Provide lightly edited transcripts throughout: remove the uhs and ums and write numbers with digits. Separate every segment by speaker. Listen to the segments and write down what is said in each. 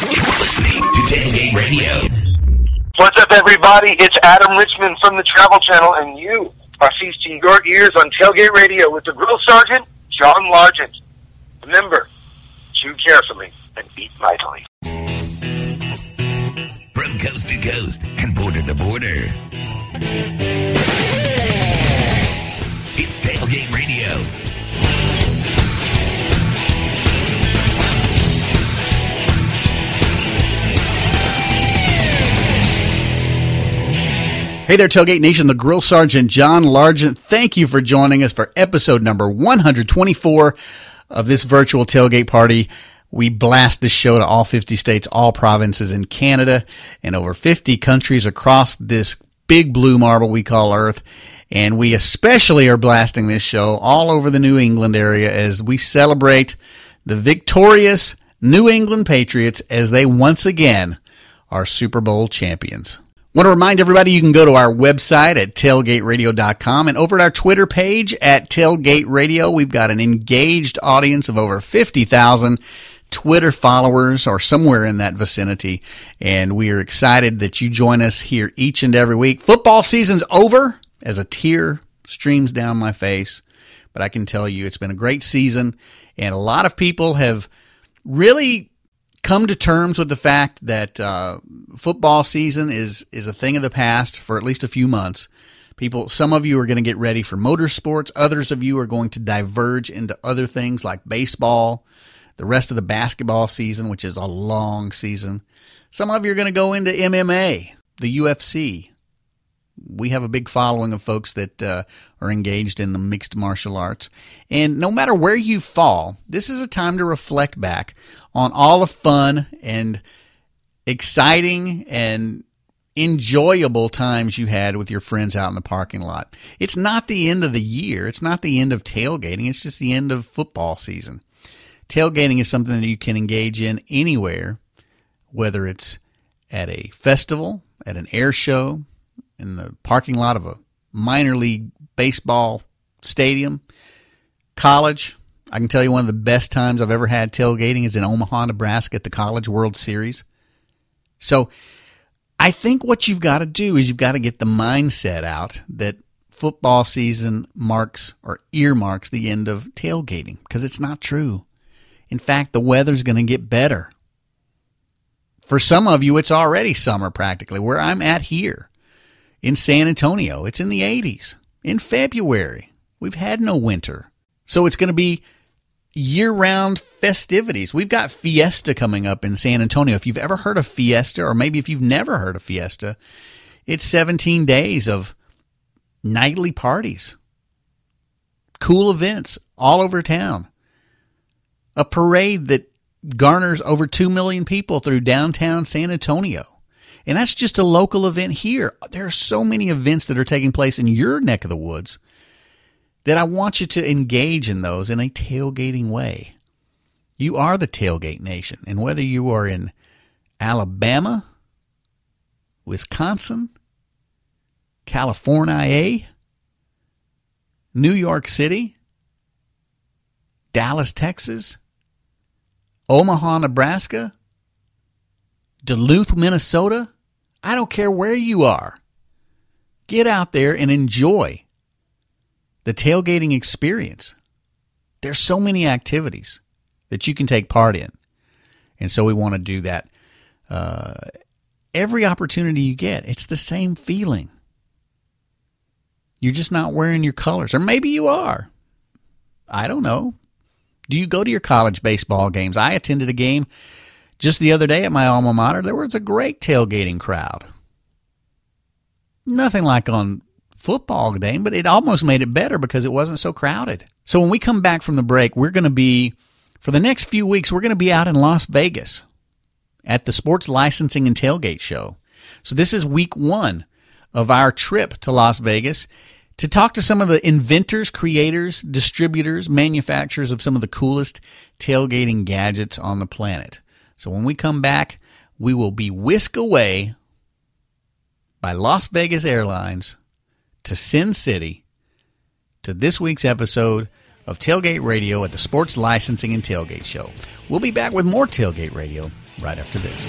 Speaker 1: You're listening to Tailgate Radio.
Speaker 2: What's up, everybody? It's Adam Richmond from the Travel Channel, and you are feasting your ears on Tailgate Radio with the Grill Sergeant, John Largent. Remember, chew carefully and eat mightily.
Speaker 1: From coast to coast and border to border, it's Tailgate Radio.
Speaker 3: Hey there, Tailgate Nation, the Grill Sergeant, John Largent. Thank you for joining us for episode number 124 of this virtual tailgate party. We blast this show to all 50 states, all provinces in Canada, and over 50 countries across this big blue marble we call Earth. And we especially are blasting this show all over the New England area as we celebrate the victorious New England Patriots as they once again are Super Bowl champions. I want to remind everybody you can go to our website at tailgateradio.com and over at our Twitter page at Tailgate Radio. We've got an engaged audience of over 50,000 Twitter followers or somewhere in that vicinity, and we are excited that you join us here each and every week. Football season's over as a tear streams down my face, but I can tell you it's been a great season, and a lot of people have really come to terms with the fact that football season is a thing of the past for at least a few months. Some of you are going to get ready for motorsports. Others of you are going to diverge into other things like baseball, the rest of the basketball season, which is a long season. Some of you are going to go into MMA, the UFC. We have a big following of folks that are engaged in the mixed martial arts. And no matter where you fall, this is a time to reflect back on all the fun and exciting and enjoyable times you had with your friends out in the parking lot. It's not the end of the year. It's not the end of tailgating. It's just the end of football season. Tailgating is something that you can engage in anywhere, whether it's at a festival, at an air show, in the parking lot of a minor league baseball stadium, college. I can tell you one of the best times I've ever had tailgating is in Omaha, Nebraska at the College World Series. So I think what you've got to do is you've got to get the mindset out that football season marks or earmarks the end of tailgating, because it's not true. In fact, the weather's going to get better. For some of you, it's already summer practically. Where I'm at here in San Antonio, it's in the 80s. In February, we've had no winter. So it's going to be year-round festivities. We've got Fiesta coming up in San Antonio. If you've ever heard of Fiesta, or maybe if you've never heard of Fiesta, it's 17 days of nightly parties, cool events all over town, a parade that garners over 2 million people through downtown San Antonio. And that's just a local event here. There are so many events that are taking place in your neck of the woods that I want you to engage in those in a tailgating way. You are the Tailgate Nation. And whether you are in Alabama, Wisconsin, California, New York City, Dallas, Texas, Omaha, Nebraska, Duluth, Minnesota, I don't care where you are. Get out there and enjoy the tailgating experience. There's so many activities that you can take part in. And so we want to do that every opportunity you get. It's the same feeling. You're just not wearing your colors. Or maybe you are. I don't know. Do you go to your college baseball games? I attended a game just the other day at my alma mater. There was a great tailgating crowd. Nothing like on football day, but it almost made it better because it wasn't so crowded. So when we come back from the break, we're going to be, for the next few weeks, we're going to be out in Las Vegas at the Sports Licensing and Tailgate Show. So this is week one of our trip to Las Vegas to talk to some of the inventors, creators, distributors, manufacturers of some of the coolest tailgating gadgets on the planet. So when we come back, we will be whisked away by Las Vegas Airlines to Sin City to this week's episode of Tailgate Radio at the Sports Licensing and Tailgate Show. We'll be back with more Tailgate Radio right after this.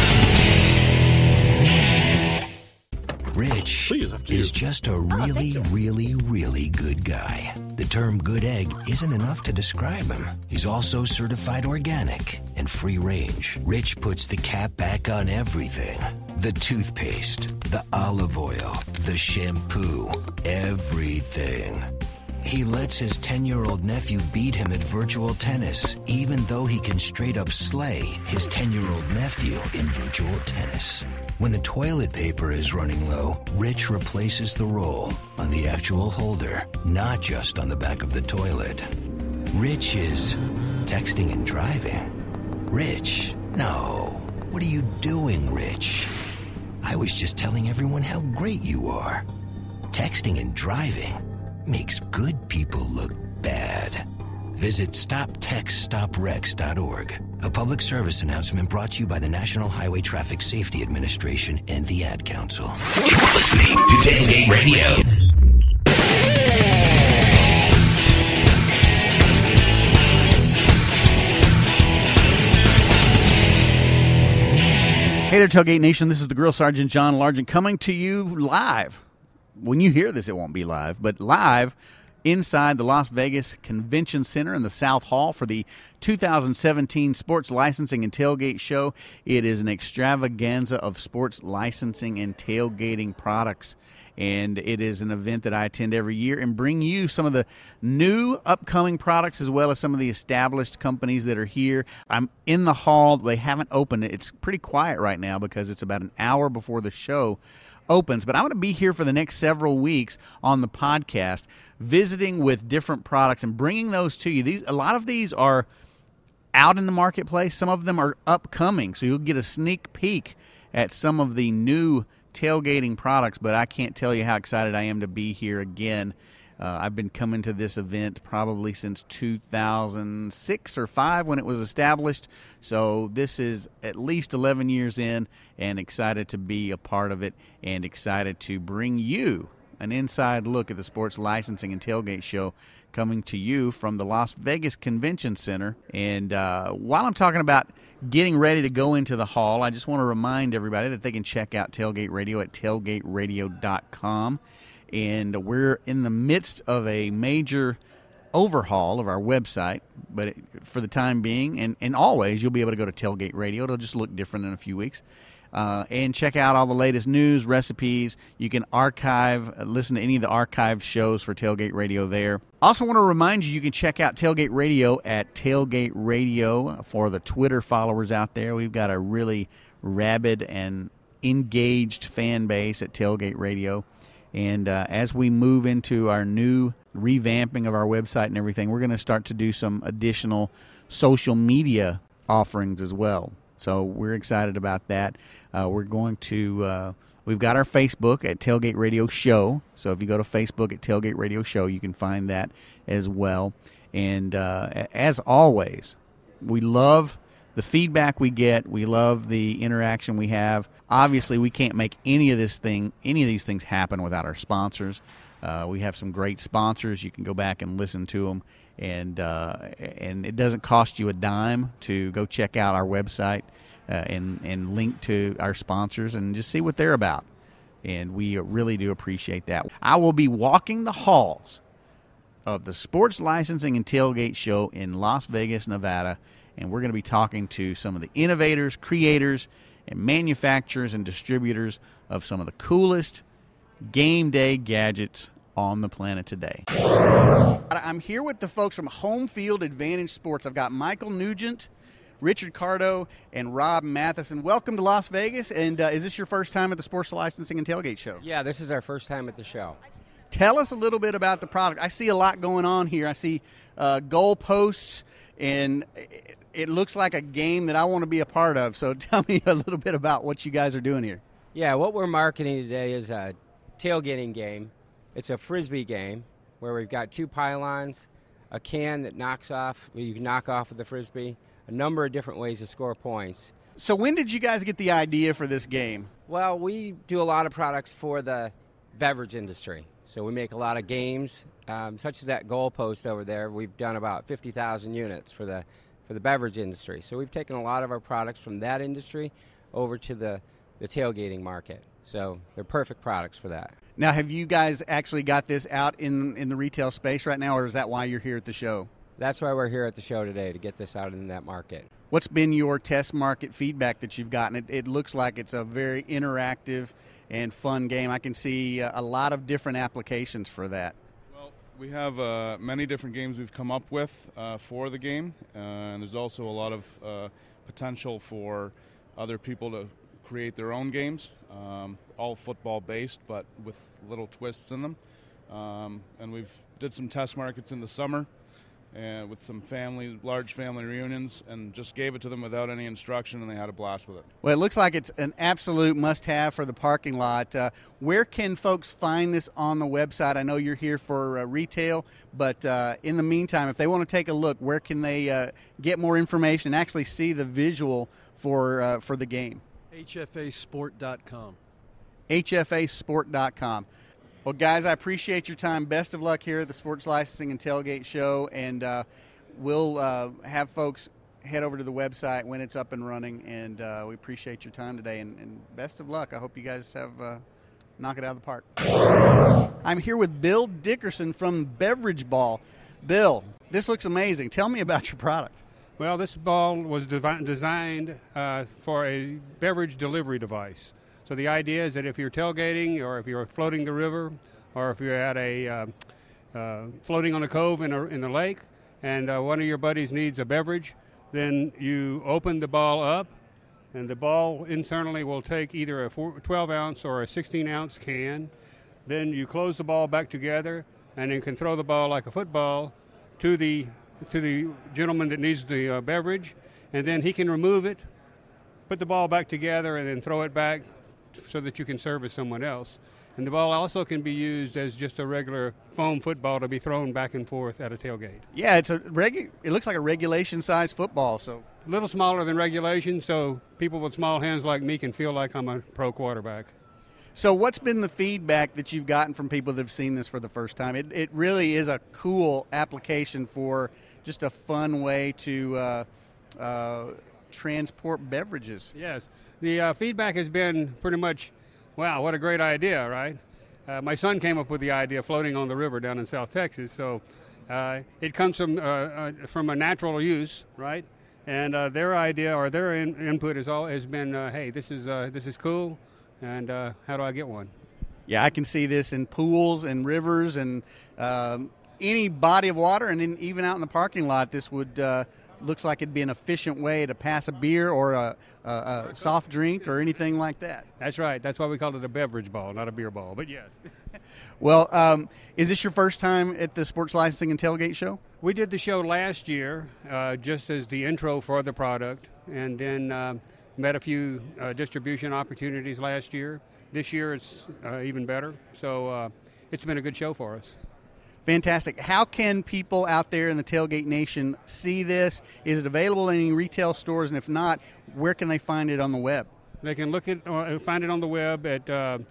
Speaker 4: Rich is just a really, really, really good guy. The term good egg isn't enough to describe him. He's also certified organic and free range. Rich puts the cap back on everything. The toothpaste, the olive oil, the shampoo, everything. He lets his 10-year-old nephew beat him at virtual tennis, even though he can straight up slay his 10-year-old nephew in virtual tennis. When the toilet paper is running low, Rich replaces the roll on the actual holder, not just on the back of the toilet. Rich is texting and driving. Rich, no. What are you doing, Rich? I was just telling everyone how great you are. Texting and driving makes good people look bad. Visit StopTextStopWrecks.org. A public service announcement brought to you by the National Highway Traffic Safety Administration and the Ad Council.
Speaker 1: You're listening to Tailgate Radio.
Speaker 3: Hey there, Tailgate Nation. This is the Grill Sergeant John Largent coming to you live. When you hear this, it won't be live, but live inside the Las Vegas Convention Center in the South Hall for the 2017 Sports Licensing and Tailgate Show. It is an extravaganza of sports licensing and tailgating products, and it is an event that I attend every year and bring you some of the new upcoming products as well as some of the established companies that are here. I'm in the hall. They haven't opened it. It's pretty quiet right now because it's about an hour before the show opens, but I'm going to be here for the next several weeks on the podcast, visiting with different products and bringing those to you. A lot of these are out in the marketplace. Some of them are upcoming, so you'll get a sneak peek at some of the new tailgating products, but I can't tell you how excited I am to be here again. I've been coming to this event probably since 2006 or 5 when it was established. So this is at least 11 years in, and excited to be a part of it and excited to bring you an inside look at the Sports Licensing and Tailgate Show coming to you from the Las Vegas Convention Center. And while I'm talking about getting ready to go into the hall, I just want to remind everybody that they can check out Tailgate Radio at tailgateradio.com. And we're in the midst of a major overhaul of our website, but for the time being, and always, you'll be able to go to Tailgate Radio. It'll just look different in a few weeks. And check out all the latest news, recipes. You can listen to any of the archived shows for Tailgate Radio there. Also want to remind you can check out Tailgate Radio at Tailgate Radio for the Twitter followers out there. We've got a really rabid and engaged fan base at Tailgate Radio. And as we move into our new revamping of our website and everything, we're going to start to do some additional social media offerings as well. So we're excited about that. We're going to we've got our Facebook at Tailgate Radio Show. So if you go to Facebook at Tailgate Radio Show, you can find that as well. And as always, we love the feedback we get. We love the interaction we have. Obviously, we can't make any of these things happen without our sponsors. We have some great sponsors. You can go back and listen to them, and it doesn't cost you a dime to go check out our website and link to our sponsors and just see what they're about. And we really do appreciate that. I will be walking the halls of the Sports Licensing and Tailgate Show in Las Vegas, Nevada. And we're going to be talking to some of the innovators, creators, and manufacturers and distributors of some of the coolest game day gadgets on the planet today. I'm here with the folks from Home Field Advantage Sports. I've got Michael Nugent, Richard Cardo, and Rob Matheson. Welcome to Las Vegas. And is this your first time at the Sports Licensing and Tailgate Show?
Speaker 5: Yeah, this is our first time at the show.
Speaker 3: Tell us a little bit about the product. I see a lot going on here. I see goal posts, and it looks like a game that I want to be a part of. So tell me a little bit about what you guys are doing here.
Speaker 5: Yeah, what we're marketing today is a tailgating game. It's a Frisbee game where we've got 2 pylons, a can that knocks off, where you can knock off with the Frisbee, a number of different ways to score points.
Speaker 3: So when did you guys get the idea for this game?
Speaker 5: Well, we do a lot of products for the beverage industry. So we make a lot of games, such as that goal post over there. We've done about 50,000 units for the for the beverage industry. So we've taken a lot of our products from that industry over to the tailgating market. So they're perfect products for that.
Speaker 3: Now, have you guys actually got this out in the retail space right now, or is that why you're here at the show?
Speaker 5: That's why we're here at the show today, to get this out in that market.
Speaker 3: What's been your test market feedback that you've gotten? It looks like it's a very interactive and fun game. I can see a lot of different applications for that.
Speaker 6: Well, we have many different games we've come up with for the game, and there's also a lot of potential for other people to create their own games, all football-based, but with little twists in them. And we've did some test markets in the summer, and with some large family reunions, and just gave it to them without any instruction, and they had a blast with it.
Speaker 3: Well, it looks like it's an absolute must-have for the parking lot. Where can folks find this on the website? I know you're here for retail, but in the meantime, if they want to take a look, where can they get more information and actually see the visual for the game?
Speaker 7: HFAsport.com.
Speaker 3: HFAsport.com. Well, guys, I appreciate your time. Best of luck here at the Sports Licensing and Tailgate Show, and we'll have folks head over to the website when it's up and running, and we appreciate your time today, and best of luck. I hope you guys have knock it out of the park. I'm here with Bill Dickerson from Beverage Ball. Bill, this looks amazing. Tell me about your product.
Speaker 8: Well, this ball was designed for a beverage delivery device. So the idea is that if you're tailgating, or if you're floating the river, or if you're at a floating on a cove in the lake, and one of your buddies needs a beverage, then you open the ball up, and the ball internally will take either a 12-ounce or a 16-ounce can. Then you close the ball back together, and you can throw the ball like a football to the gentleman that needs the beverage, and then he can remove it, put the ball back together, and then throw it back so that you can service someone else. And the ball also can be used as just a regular foam football to be thrown back and forth at a tailgate.
Speaker 3: Yeah, it looks like a regulation-sized football. So
Speaker 8: A little smaller than regulation, so people with small hands like me can feel like I'm a pro quarterback.
Speaker 3: So what's been the feedback that you've gotten from people that have seen this for the first time? It really is a cool application for just a fun way to transport beverages.
Speaker 8: Yes. The feedback has been pretty much, wow, what a great idea, right? My son came up with the idea of floating on the river down in South Texas, so it comes from a natural use, right? And their idea or their input has been, hey, this is cool, and how do I get one?
Speaker 3: Yeah, I can see this in pools and rivers and any body of water, and then even out in the parking lot, this would looks like it'd be an efficient way to pass a beer or a soft drink or anything like that.
Speaker 8: That's right. That's why we call it a beverage ball, not a beer ball, but yes.
Speaker 3: Well, is this your first time at the Sports Licensing and Tailgate Show?
Speaker 8: We did the show last year just as the intro for the product, and then met a few distribution opportunities last year. This year it's even better, so it's been a good show for us.
Speaker 3: Fantastic. How can people out there in the Tailgate Nation see this? Is it available in any retail stores? And if not, where can they find it on the web?
Speaker 8: They can find it on the web at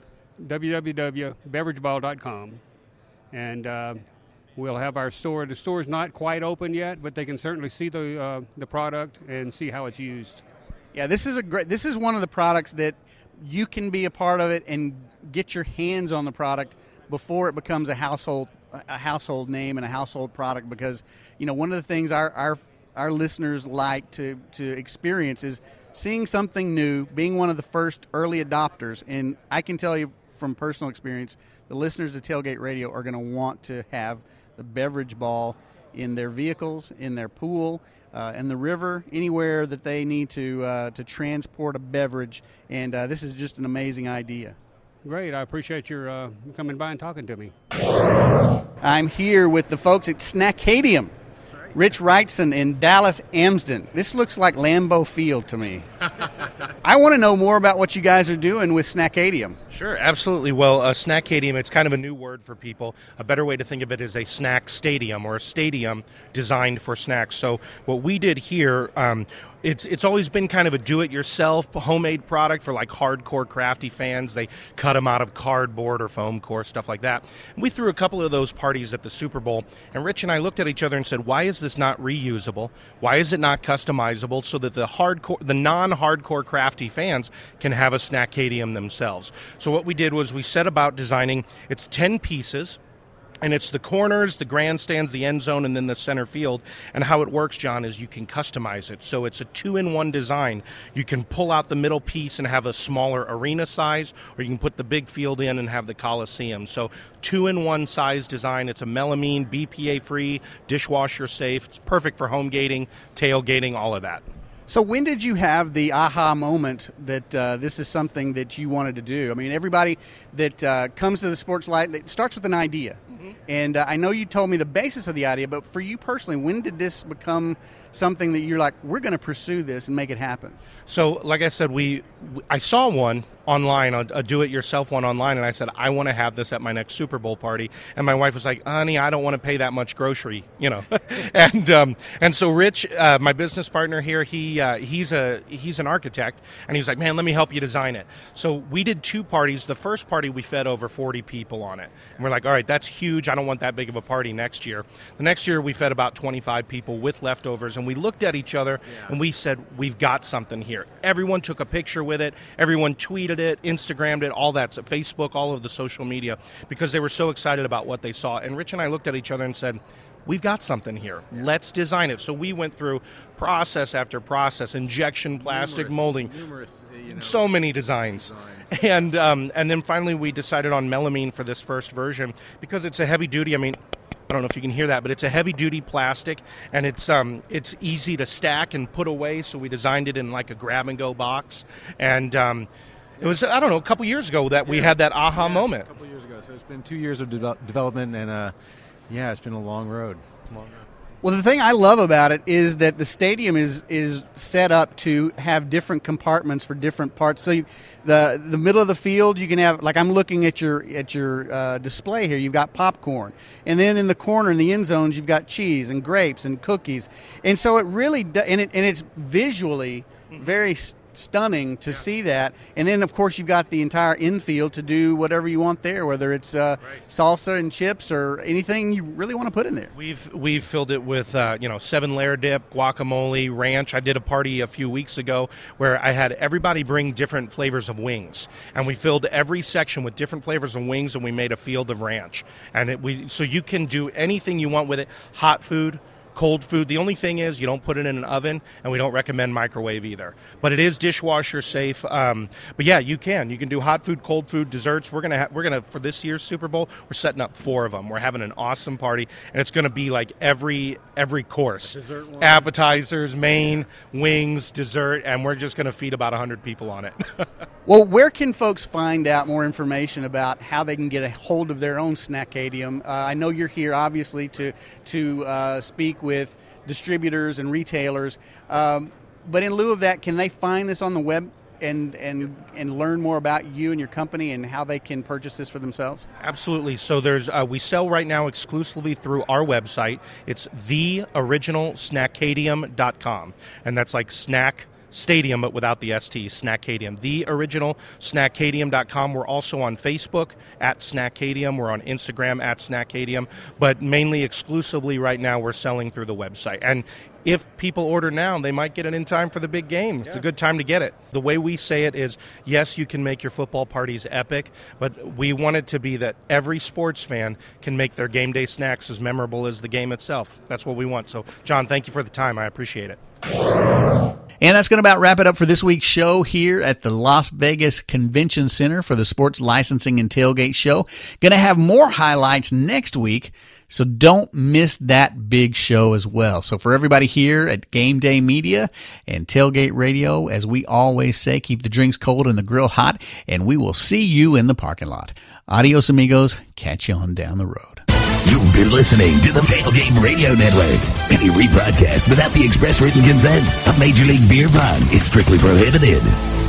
Speaker 8: www.beverageball.com. And we'll have our store. The store's not quite open yet, but they can certainly see the product and see how it's used.
Speaker 3: Yeah, this is one of the products that you can be a part of it and get your hands on the product before it becomes a household name and a household product, because one of the things our listeners like to experience is seeing something new, being one of the first early adopters. And I can tell you from personal experience, the listeners to Tailgate Radio are going to want to have the beverage ball in their vehicles, in their pool, in the river, anywhere that they need to transport a beverage. And this is just an amazing idea.
Speaker 8: Great. I appreciate your coming by and talking to me.
Speaker 3: I'm here with the folks at Snackadium. Rich Wrightson and Dallas Amsden. This looks like Lambeau Field to me. I want to know more about what you guys are doing with Snackadium.
Speaker 9: Sure, absolutely. Well, Snackadium, it's kind of a new word for people. A better way to think of it is a snack stadium, or a stadium designed for snacks. So what we did here, It's always been kind of a do-it-yourself homemade product for like hardcore crafty fans. They cut them out of cardboard or foam core, stuff like that. And we threw a couple of those parties at the Super Bowl, and Rich and I looked at each other and said, why is this not reusable? Why is it not customizable so that the non-hardcore crafty fans can have a Snackadium themselves? So what we did was we set about designing, it's 10 pieces, and it's the corners, the grandstands, the end zone, and then the center field. And how it works, John, is you can customize it. So it's a 2-in-1 design. You can pull out the middle piece and have a smaller arena size, or you can put the big field in and have the Coliseum. So 2-in-1 size design. It's a melamine, BPA-free, dishwasher safe. It's perfect for home gating, tailgating, all of that.
Speaker 3: So when did you have the aha moment that this is something that you wanted to do? I mean, everybody that comes to the Sports Light, it starts with an idea. Mm-hmm. And I know you told me the basis of the idea, but for you personally, when did this become something that you're like, we're going to pursue this and make it happen?
Speaker 9: So, like I said, I saw one online, a do-it-yourself one online, and I said, I want to have this at my next Super Bowl party. And my wife was like, honey, I don't want to pay that much grocery, and so Rich, my business partner here, he's an architect, and he was like, man, let me help you design it. So we did 2 parties. The first party, we fed over 40 people on it. And we're like, all right, that's huge. I don't want that big of a party next year. The next year, we fed about 25 people with leftovers, and we looked at each other, and we said, we've got something here. Everyone took a picture with it. Everyone tweeted it, Instagrammed it, all that, so Facebook, all of the social media, because they were so excited about what they saw. And Rich and I looked at each other and said, we've got something here. Let's design it. So we went through process after process, injection plastic molding, so many designs. And then finally we decided on melamine for this first version because it's a heavy duty. I mean, I don't know if you can hear that, but it's a heavy-duty plastic, and it's easy to stack and put away, so we designed it in like a grab-and-go box. And it was, I don't know, a couple years ago that we had that aha moment.
Speaker 10: A couple years ago. So it's been 2 years of development, and it's been a long road.
Speaker 3: Well, the thing I love about it is that the stadium is set up to have different compartments for different parts. So the middle of the field, you can have, like I'm looking at your display here, you've got popcorn. And then in the corner, in the end zones, you've got cheese and grapes and cookies. And so it really, and it's visually very stunning to see that. And then, of course, you've got the entire infield to do whatever you want there, whether it's salsa and chips or anything you really want to put in there.
Speaker 9: We've filled it with 7-layer dip, guacamole, ranch. I did a party a few weeks ago where I had everybody bring different flavors of wings, and we filled every section with different flavors of wings, and we made a field of ranch. And so you can do anything you want with it. Hot food, cold food. The only thing is you don't put it in an oven, and we don't recommend microwave either. But it is dishwasher safe. But yeah, you can do hot food, cold food, desserts. We're gonna for this year's Super Bowl, we're setting up 4 of them. We're having an awesome party, and it's gonna be like every course, appetizers, main, wings, dessert, and we're just gonna feed about 100 people on it.
Speaker 3: Well, where can folks find out more information about how they can get a hold of their own Snackadium? I know you're here, obviously, to speak with distributors and retailers. But in lieu of that, can they find this on the web and learn more about you and your company and how they can purchase this for themselves?
Speaker 9: Absolutely. So we sell right now exclusively through our website. It's theoriginalsnackadium.com, and that's like snack stadium, but without the ST, Snackadium. The original Snackadium.com. We're also on Facebook at Snackadium. We're on Instagram at Snackadium. But mainly exclusively right now, we're selling through the website. And if people order now, they might get it in time for the big game. It's a good time to get it. The way we say it is, yes, you can make your football parties epic, but we want it to be that every sports fan can make their game day snacks as memorable as the game itself. That's what we want. So, John, thank you for the time. I appreciate it.
Speaker 3: And that's going to about wrap it up for this week's show here at the Las Vegas Convention Center for the Sports Licensing and Tailgate Show. Going to have more highlights next week, so don't miss that big show as well. So for everybody here at Game Day Media and Tailgate Radio, as we always say, keep the drinks cold and the grill hot, and we will see you in the parking lot. Adios, amigos. Catch you on down the road.
Speaker 1: You've been listening to the Tailgate Radio Network. Any rebroadcast without the express written consent of Major League Beer Pong is strictly prohibited.